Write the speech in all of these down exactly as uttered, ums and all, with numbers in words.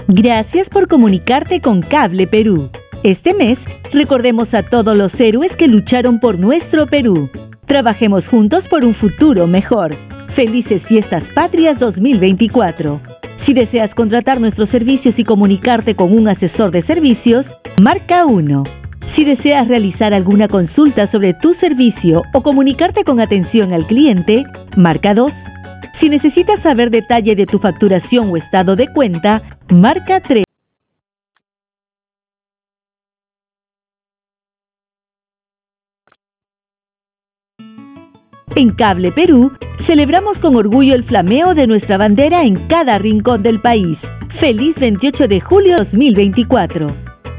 Gracias por comunicarte con Cable Perú. Este mes, recordemos a todos los héroes que lucharon por nuestro Perú. Trabajemos juntos por un futuro mejor. Felices Fiestas Patrias dos mil veinticuatro. Si deseas contratar nuestros servicios y comunicarte con un asesor de servicios, marca uno. Si deseas realizar alguna consulta sobre tu servicio o comunicarte con atención al cliente, marca dos. Si necesitas saber detalle de tu facturación o estado de cuenta, marca tres. En Cable Perú, celebramos con orgullo el flameo de nuestra bandera en cada rincón del país. ¡Feliz veintiocho de julio dos mil veinticuatro!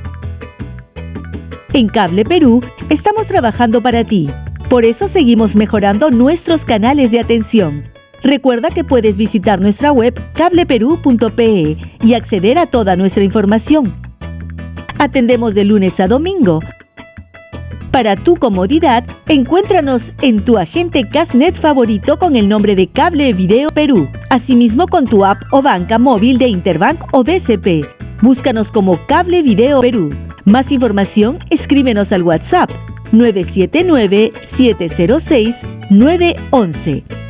En Cable Perú, estamos trabajando para ti. Por eso seguimos mejorando nuestros canales de atención. Recuerda que puedes visitar nuestra web cable perú punto pe y acceder a toda nuestra información. Atendemos de lunes a domingo. Para tu comodidad, encuéntranos en tu agente Casnet favorito con el nombre de Cable Video Perú, asimismo con tu app o banca móvil de Interbank o B C P. Búscanos como Cable Video Perú. Más información, escríbenos al WhatsApp nueve siete nueve, siete cero seis, nueve uno uno.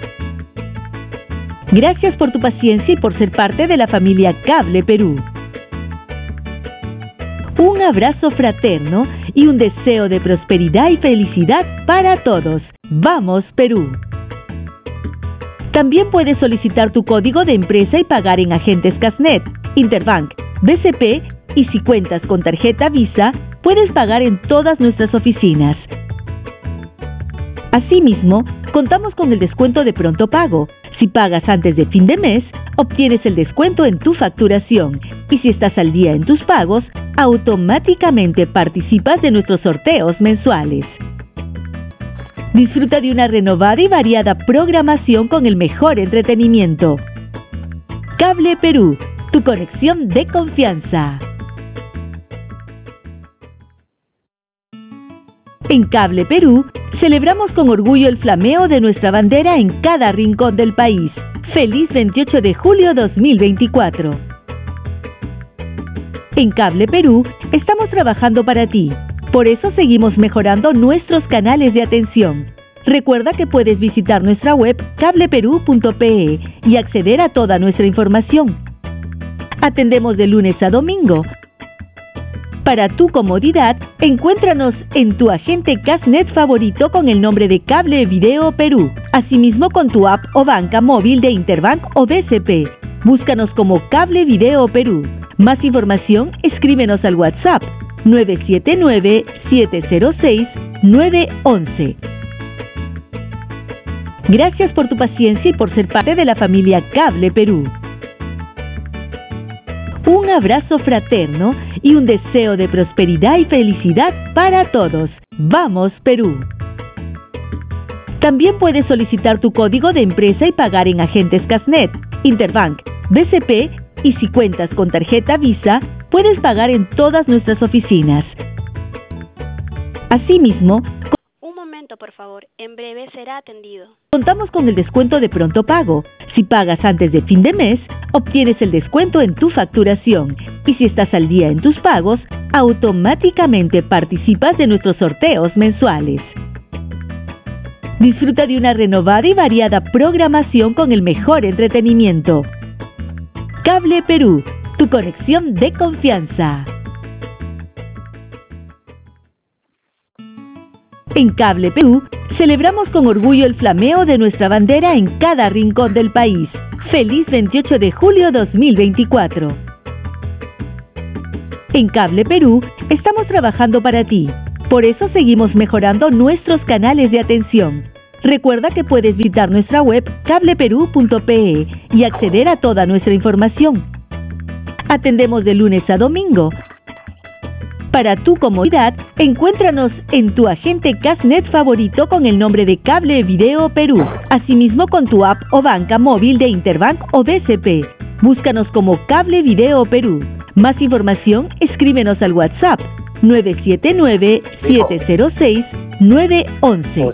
Gracias por tu paciencia y por ser parte de la familia Cable Perú. Un abrazo fraterno y un deseo de prosperidad y felicidad para todos. ¡Vamos, Perú! También puedes solicitar tu código de empresa y pagar en agentes Casnet, Interbank, B C P y si cuentas con tarjeta Visa, puedes pagar en todas nuestras oficinas. Asimismo, contamos con el descuento de pronto pago. Si pagas antes de fin de mes, obtienes el descuento en tu facturación. Y si estás al día en tus pagos, automáticamente participas de nuestros sorteos mensuales. Disfruta de una renovada y variada programación con el mejor entretenimiento. Cable Perú, tu conexión de confianza. En Cable Perú, celebramos con orgullo el flameo de nuestra bandera en cada rincón del país. ¡Feliz veintiocho de julio dos mil veinticuatro! En Cable Perú, estamos trabajando para ti. Por eso seguimos mejorando nuestros canales de atención. Recuerda que puedes visitar nuestra web cable perú punto pe y acceder a toda nuestra información. Atendemos de lunes a domingo. Para tu comodidad, encuéntranos en tu agente Casnet favorito con el nombre de Cable Video Perú, asimismo con tu app o banca móvil de Interbank o B C P. Búscanos como Cable Video Perú. Más información, escríbenos al WhatsApp nueve siete nueve, siete cero seis, nueve uno uno. Gracias por tu paciencia y por ser parte de la familia Cable Perú. Un abrazo fraterno y un deseo de prosperidad y felicidad para todos. ¡Vamos, Perú! También puedes solicitar tu código de empresa y pagar en agentes Casnet, Interbank, B C P y si cuentas con tarjeta Visa, puedes pagar en todas nuestras oficinas. Asimismo, Un momento, por favor. En breve será atendido. Contamos con el descuento de pronto pago. Si pagas antes de fin de mes, obtienes el descuento en tu facturación. Y si estás al día en tus pagos, automáticamente participas de nuestros sorteos mensuales. Disfruta de una renovada y variada programación con el mejor entretenimiento. Cable Perú, tu conexión de confianza. En Cable Perú, celebramos con orgullo el flameo de nuestra bandera en cada rincón del país. ¡Feliz veintiocho de julio dos mil veinticuatro! En Cable Perú, estamos trabajando para ti. Por eso seguimos mejorando nuestros canales de atención. Recuerda que puedes visitar nuestra web cable perú punto pe y acceder a toda nuestra información. Atendemos de lunes a domingo. Para tu comodidad, encuéntranos en tu agente Casnet favorito con el nombre de Cable Video Perú, asimismo con tu app o banca móvil de Interbank o B C P. Búscanos como Cable Video Perú. Más información, escríbenos al WhatsApp nueve siete nueve, siete cero seis, nueve uno uno.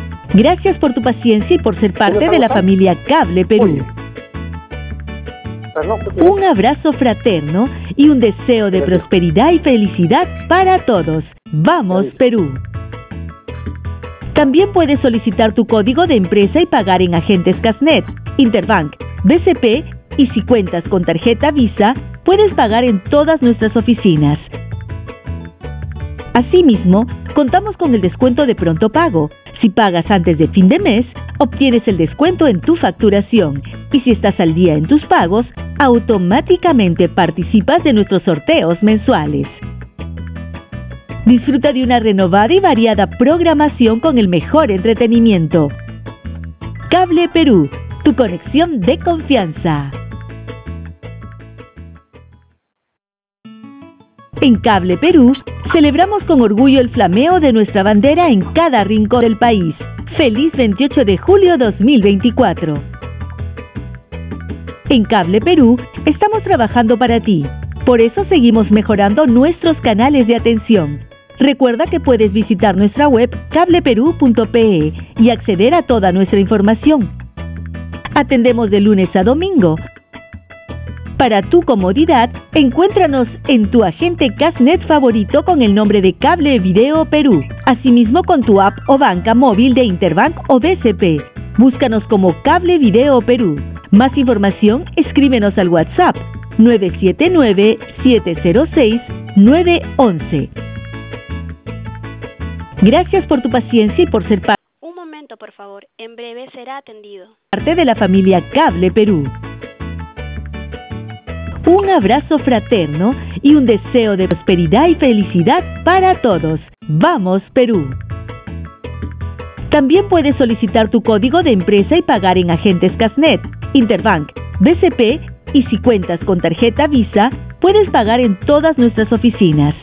Gracias por tu paciencia y por ser parte de la familia Cable Perú. Un abrazo fraterno y un deseo de prosperidad y felicidad para todos. ¡Vamos, Perú! También puedes solicitar tu código de empresa y pagar en agentes Casnet, Interbank, B C P y si cuentas con tarjeta Visa, puedes pagar en todas nuestras oficinas. Asimismo, contamos con el descuento de pronto pago. Si pagas antes de fin de mes, obtienes el descuento en tu facturación. Y si estás al día en tus pagos, automáticamente participas de nuestros sorteos mensuales. Disfruta de una renovada y variada programación con el mejor entretenimiento. Cable Perú, tu conexión de confianza. En Cable Perú, celebramos con orgullo el flameo de nuestra bandera en cada rincón del país. ¡Feliz veintiocho de julio dos mil veinticuatro! En Cable Perú, estamos trabajando para ti. Por eso seguimos mejorando nuestros canales de atención. Recuerda que puedes visitar nuestra web cable perú punto pe y acceder a toda nuestra información. Atendemos de lunes a domingo. Para tu comodidad, encuéntranos en tu agente Casnet favorito con el nombre de Cable Video Perú, asimismo con tu app o banca móvil de Interbank o B C P. Búscanos como Cable Video Perú. Más información, escríbenos al WhatsApp nueve siete nueve, siete cero seis, nueve uno uno. Gracias por tu paciencia y por ser parte. Un momento, por favor. En breve será atendido. Parte de la familia Cable Perú. Un abrazo fraterno y un deseo de prosperidad y felicidad para todos. ¡Vamos, Perú! También puedes solicitar tu código de empresa y pagar en agentes Casnet, Interbank, B C P y si cuentas con tarjeta Visa, puedes pagar en todas nuestras oficinas.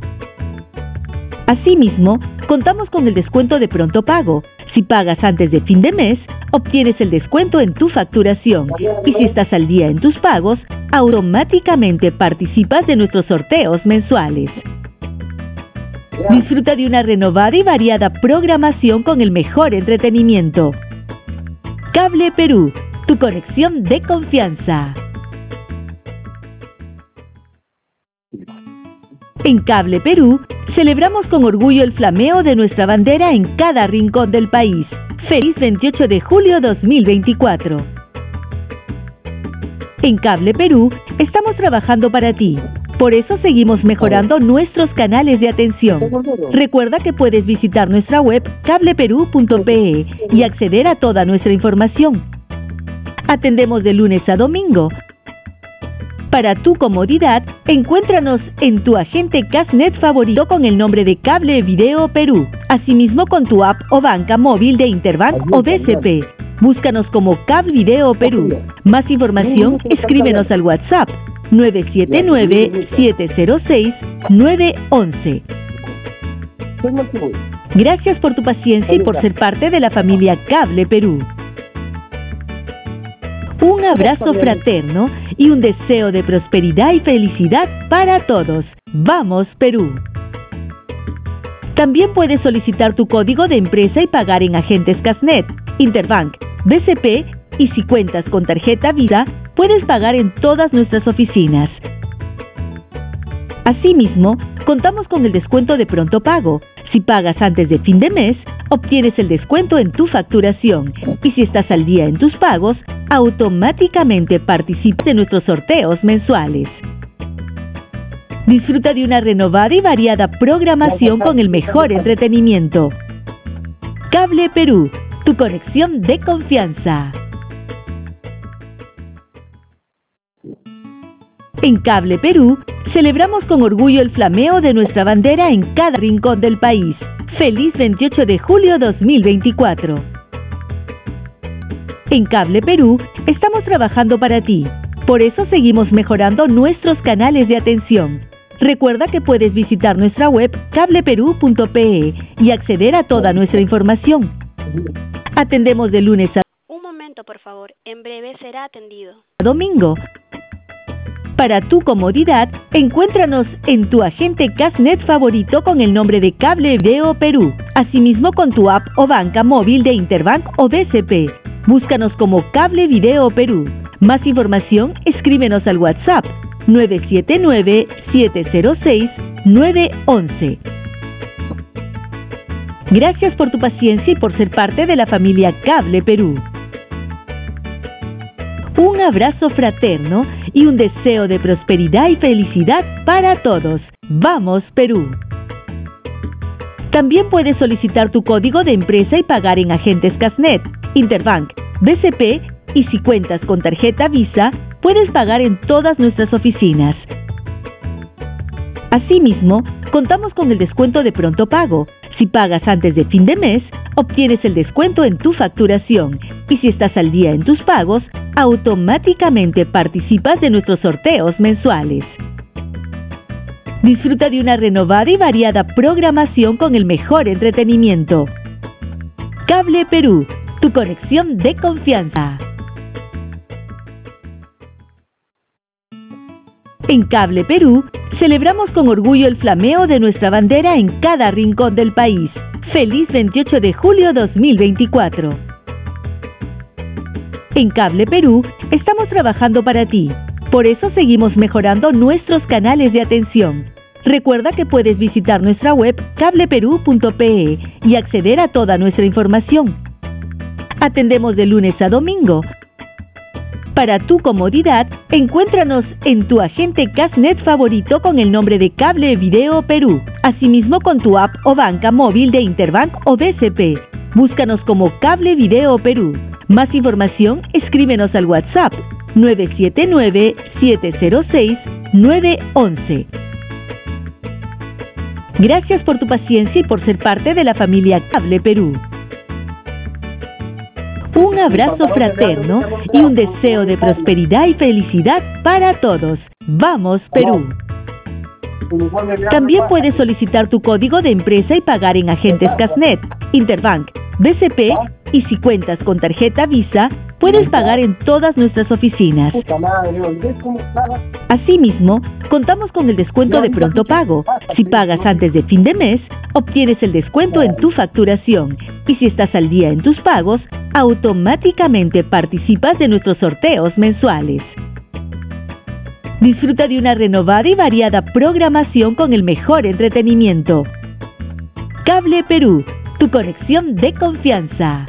Asimismo, contamos con el descuento de pronto pago. Si pagas antes de fin de mes, obtienes el descuento en tu facturación. Y si estás al día en tus pagos, automáticamente participas de nuestros sorteos mensuales. Disfruta de una renovada y variada programación con el mejor entretenimiento. Cable Perú, tu conexión de confianza. En Cable Perú, celebramos con orgullo el flameo de nuestra bandera en cada rincón del país. ¡Feliz veintiocho de julio dos mil veinticuatro! En Cable Perú, estamos trabajando para ti. Por eso seguimos mejorando nuestros canales de atención. Recuerda que puedes visitar nuestra web cable perú punto pe y acceder a toda nuestra información. Atendemos de lunes a domingo. Para tu comodidad, encuéntranos en tu agente Casnet favorito con el nombre de Cable Video Perú, asimismo con tu app o banca móvil de Interbank o B C P. Búscanos como Cable Video Perú. Más información, escríbenos al WhatsApp nueve siete nueve, siete cero seis, nueve uno uno. Gracias por tu paciencia y por ser parte de la familia Cable Perú. Un abrazo fraterno y un deseo de prosperidad y felicidad para todos. ¡Vamos, Perú! También puedes solicitar tu código de empresa y pagar en agentes Casnet, Interbank, B C P y si cuentas con tarjeta Visa, puedes pagar en todas nuestras oficinas. Asimismo, contamos con el descuento de pronto pago. Si pagas antes de fin de mes, obtienes el descuento en tu facturación. Y si estás al día en tus pagos, automáticamente participas de nuestros sorteos mensuales. Disfruta de una renovada y variada programación con el mejor entretenimiento. Cable Perú, tu conexión de confianza. En Cable Perú, celebramos con orgullo el flameo de nuestra bandera en cada rincón del país. ¡Feliz veintiocho de julio dos mil veinticuatro! En Cable Perú, estamos trabajando para ti. Por eso seguimos mejorando nuestros canales de atención. Recuerda que puedes visitar nuestra web cable perú punto pe y acceder a toda nuestra información. Atendemos de lunes a... Un momento, por favor. En breve será atendido. Domingo. Para tu comodidad, encuéntranos en tu agente Casnet favorito con el nombre de Cable Video Perú, asimismo con tu app o banca móvil de Interbank o B C P. Búscanos como Cable Video Perú. Más información, escríbenos al WhatsApp nueve siete nueve, siete cero seis, nueve uno uno. Gracias por tu paciencia y por ser parte de la familia Cable Perú. Un abrazo fraterno y un deseo de prosperidad y felicidad para todos. ¡Vamos, Perú! También puedes solicitar tu código de empresa y pagar en agentes Casnet, Interbank, B C P y si cuentas con tarjeta Visa, puedes pagar en todas nuestras oficinas. Asimismo, contamos con el descuento de pronto pago. Si pagas antes de fin de mes, obtienes el descuento en tu facturación. Y si estás al día en tus pagos, automáticamente participas de nuestros sorteos mensuales. Disfruta de una renovada y variada programación con el mejor entretenimiento. Cable Perú, tu conexión de confianza. En Cable Perú, celebramos con orgullo el flameo de nuestra bandera en cada rincón del país. ¡Feliz veintiocho de julio dos mil veinticuatro! En Cable Perú, estamos trabajando para ti. Por eso seguimos mejorando nuestros canales de atención. Recuerda que puedes visitar nuestra web cable perú punto pe y acceder a toda nuestra información. Atendemos de lunes a domingo. Para tu comodidad, encuéntranos en tu agente Casnet favorito con el nombre de Cable Video Perú. Asimismo con tu app o banca móvil de Interbank o B C P. Búscanos como Cable Video Perú. Más información, escríbenos al WhatsApp nueve siete nueve, siete cero seis, nueve uno uno. Gracias por tu paciencia y por ser parte de la familia Cable Perú. Un abrazo fraterno y un deseo de prosperidad y felicidad para todos. ¡Vamos, Perú! También puedes solicitar tu código de empresa y pagar en agentes Casnet, Interbank, B C P y si cuentas con tarjeta Visa, puedes pagar en todas nuestras oficinas. Asimismo, contamos con el descuento de pronto pago. Si pagas antes de fin de mes, obtienes el descuento en tu facturación. Y si estás al día en tus pagos, automáticamente participas de nuestros sorteos mensuales. Disfruta de una renovada y variada programación con el mejor entretenimiento. Cable Perú, tu conexión de confianza.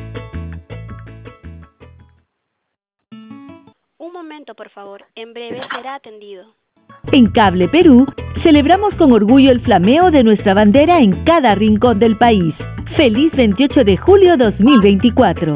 Un momento, por favor. En breve será atendido. En Cable Perú, celebramos con orgullo el flameo de nuestra bandera en cada rincón del país. ¡Feliz veintiocho de julio dos mil veinticuatro!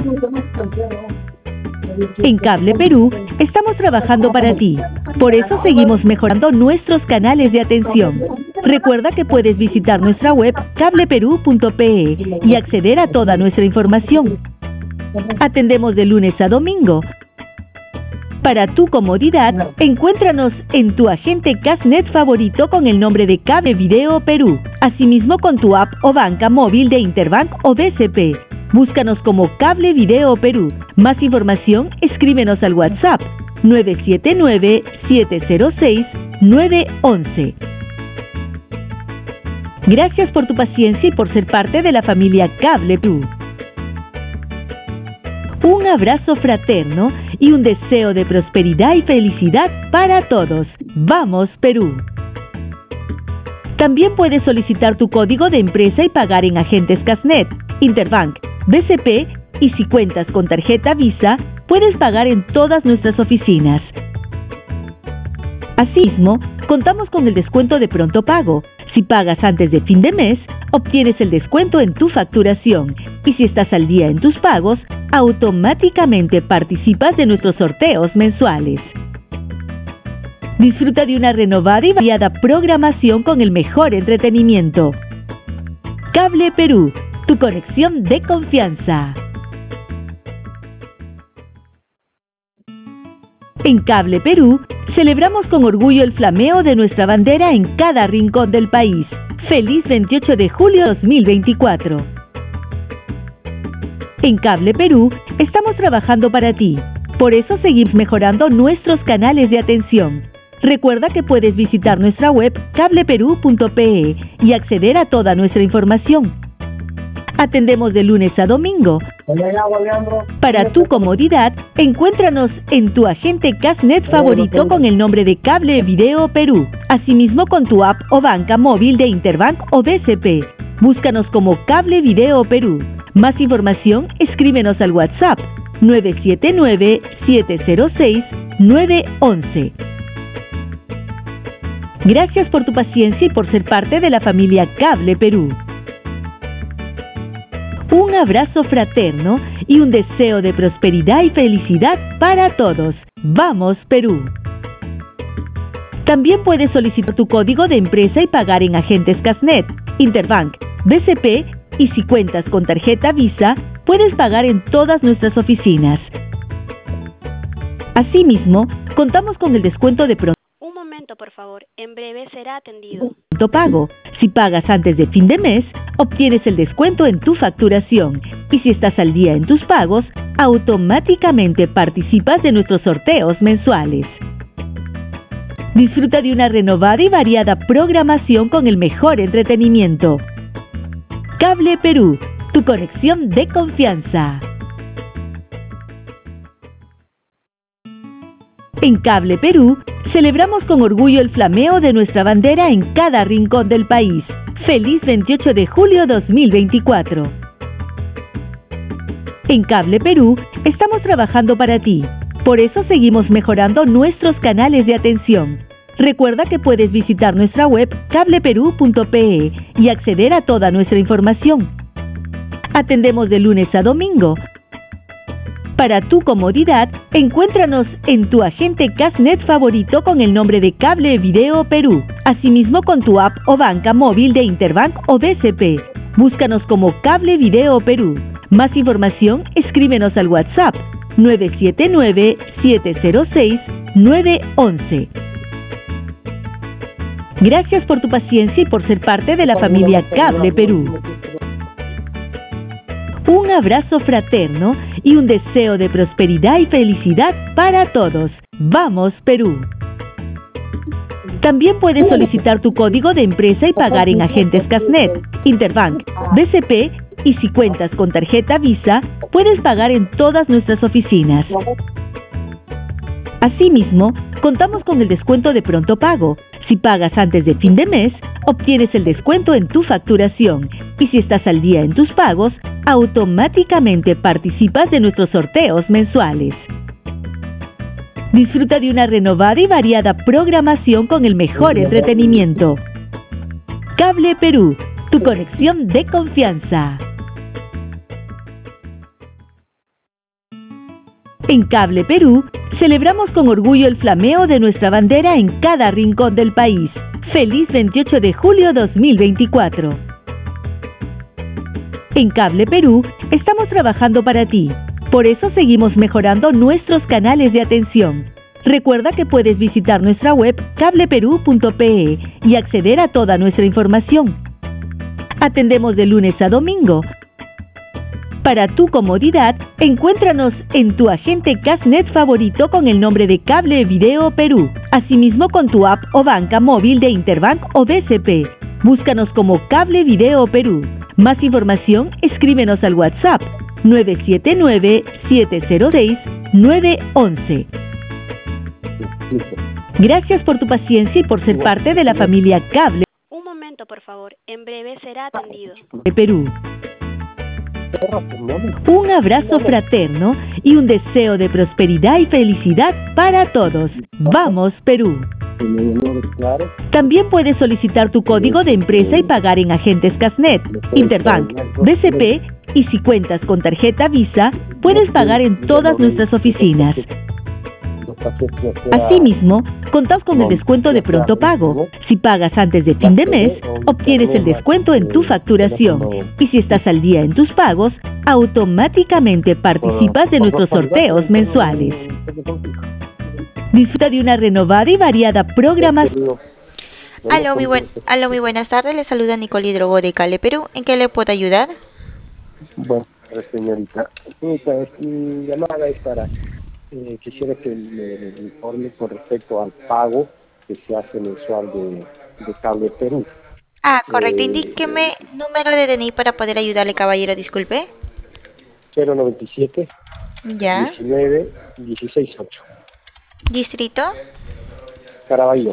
En Cable Perú, estamos trabajando para ti. Por eso seguimos mejorando nuestros canales de atención. Recuerda que puedes visitar nuestra web cable perú punto pe y acceder a toda nuestra información. Atendemos de lunes a domingo. Para tu comodidad, encuéntranos en tu agente Casnet favorito con el nombre de Cable Video Perú. Asimismo con tu app o banca móvil de Interbank o B C P. Búscanos como Cable Video Perú. Más información, escríbenos al WhatsApp nueve siete nueve, siete cero seis, nueve uno uno. Gracias por tu paciencia y por ser parte de la familia Cable Perú. Un abrazo fraterno y un deseo de prosperidad y felicidad para todos. ¡Vamos, Perú! También puedes solicitar tu código de empresa y pagar en agentes Casnet, Interbank, B C P y si cuentas con tarjeta Visa, puedes pagar en todas nuestras oficinas. Asimismo, contamos con el descuento de pronto pago. Si pagas antes de fin de mes, obtienes el descuento en tu facturación. Y si estás al día en tus pagos, automáticamente participas de nuestros sorteos mensuales. Disfruta de una renovada y variada programación con el mejor entretenimiento. Cable Perú, tu conexión de confianza. En Cable Perú, celebramos con orgullo el flameo de nuestra bandera en cada rincón del país. ¡Feliz veintiocho de julio dos mil veinticuatro! En Cable Perú, estamos trabajando para ti. Por eso seguimos mejorando nuestros canales de atención. Recuerda que puedes visitar nuestra web cable perú punto pe y acceder a toda nuestra información. Atendemos de lunes a domingo. Para tu comodidad, encuéntranos en tu agente Casnet favorito con el nombre de Cable Video Perú. Asimismo con tu app o banca móvil de Interbank o B C P. Búscanos como Cable Video Perú. Más información, escríbenos al WhatsApp nueve siete nueve, siete cero seis, nueve uno uno. Gracias por tu paciencia y por ser parte de la familia Cable Perú. Un abrazo fraterno y un deseo de prosperidad y felicidad para todos. ¡Vamos, Perú! También puedes solicitar tu código de empresa y pagar en agentes Casnet, Interbank, B C P y si cuentas con tarjeta Visa, puedes pagar en todas nuestras oficinas. Asimismo, contamos con el descuento de pronto Un momento, por favor. En breve será atendido. pago. Si pagas antes de fin de mes, obtienes el descuento en tu facturación. Y si estás al día en tus pagos, automáticamente participas de nuestros sorteos mensuales. Disfruta de una renovada y variada programación con el mejor entretenimiento. Cable Perú, tu conexión de confianza. En Cable Perú, celebramos con orgullo el flameo de nuestra bandera en cada rincón del país. ¡Feliz veintiocho de julio dos mil veinticuatro! En Cable Perú, estamos trabajando para ti. Por eso seguimos mejorando nuestros canales de atención. Recuerda que puedes visitar nuestra web cable perú punto pe e y acceder a toda nuestra información. Atendemos de lunes a domingo. Para tu comodidad, encuéntranos en tu agente Casnet favorito con el nombre de Cable Video Perú. Asimismo con tu app o banca móvil de Interbank o B C P. Búscanos como Cable Video Perú. Más información, escríbenos al WhatsApp nueve siete nueve, siete cero seis, nueve uno uno. Gracias por tu paciencia y por ser parte de la familia Cable Perú. Un abrazo fraterno y un deseo de prosperidad y felicidad para todos. ¡Vamos, Perú! También puedes solicitar tu código de empresa y pagar en agentes Casnet, Interbank, B C P y si cuentas con tarjeta Visa, puedes pagar en todas nuestras oficinas. Asimismo, contamos con el descuento de pronto pago. Si pagas antes de fin de mes, obtienes el descuento en tu facturación. Y si estás al día en tus pagos, automáticamente participas de nuestros sorteos mensuales. Disfruta de una renovada y variada programación con el mejor entretenimiento. Cable Perú, tu conexión de confianza. En Cable Perú, celebramos con orgullo el flameo de nuestra bandera en cada rincón del país. ¡Feliz veintiocho de julio dos mil veinticuatro! En Cable Perú, estamos trabajando para ti. Por eso seguimos mejorando nuestros canales de atención. Recuerda que puedes visitar nuestra web cable perú punto pe e y acceder a toda nuestra información. Atendemos de lunes a domingo. Para tu comodidad, encuéntranos en tu agente Casnet favorito con el nombre de Cable Video Perú. Asimismo con tu app o banca móvil de Interbank o B C P. Búscanos como Cable Video Perú. Más información, escríbenos al WhatsApp nueve siete nueve, siete cero seis, nueve uno uno. Gracias por tu paciencia y por ser parte de la familia Cable Un momento, por favor. En breve será atendido. de Perú. Un abrazo fraterno y un deseo de prosperidad y felicidad para todos. ¡Vamos, Perú! También puedes solicitar tu código de empresa y pagar en agentes Casnet, Interbank, B C P y si cuentas con tarjeta Visa, puedes pagar en todas nuestras oficinas. Asimismo, contamos con el descuento de pronto pago. Si pagas antes de fin de mes, obtienes el descuento en tu facturación. Y si estás al día en tus pagos, automáticamente participas de nuestros sorteos mensuales. Disfruta de una renovada y variada programación. Aló, muy, buen, aló, muy buenas tardes. Le saluda Nicole Hidrogo de Cable Perú. ¿En qué le puedo ayudar? Bueno, señorita, señorita, mi llamada es para, eh, quisiera que me informe con respecto al pago que se hace mensual de, de Cable Perú. Ah, correcto. Eh, Indíqueme número de D N I para poder ayudarle, caballero, disculpe. cero noventa y siete, Ya. diecinueve, dieciséis ocho. Distrito. Caraballo.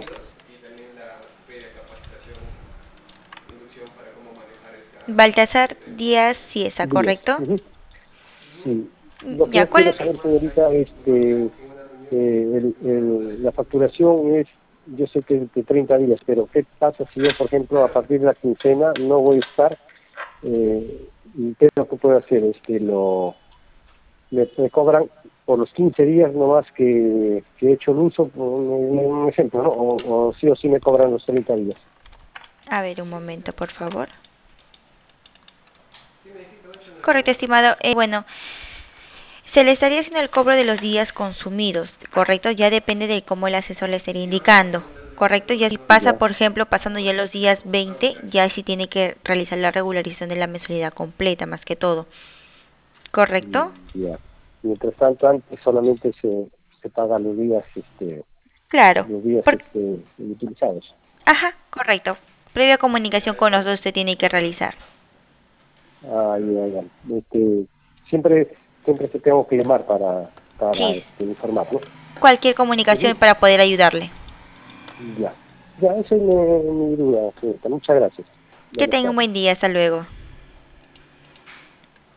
Baltasar Díaz Ciesa, Díaz. ¿correcto? Ujú. Sí. Lo que Ya, yo ¿cuál quiero es? saber, señorita, este, eh, el- el- la facturación es, yo sé que es de treinta días, pero ¿qué pasa si yo, por ejemplo, a partir de la quincena no voy a estar? Eh, ¿y qué es lo que puedo hacer? Este, lo, me, me cobran por los quince días nomás que, que he hecho el uso, por un, un ejemplo, ¿no? O, o sí o sí me cobran los treinta días. A ver, un momento, por favor. Correcto, estimado. Eh, bueno, se le estaría haciendo el cobro de los días consumidos, ¿correcto? Ya depende de cómo el asesor le estaría indicando, ¿correcto? Ya si pasa, Ya. por ejemplo, pasando ya los días veinte, ya sí tiene que realizar la regularización de la mensualidad completa, más que todo, ¿correcto? Ya. Mientras tanto, antes solamente se, se pagan los días, este, Claro. los días Por... este, utilizados. Ajá, correcto. Previa comunicación con nosotros usted tiene que realizar. Ah, ya, ya. Este, siempre, siempre te tengo que llamar para, para Sí, este, informar, ¿no? cualquier comunicación Ujú. para poder ayudarle. Ya. Ya, esa es mi, mi duda, señorita. Muchas gracias. Que Buenas tenga un tardes. buen día, hasta luego.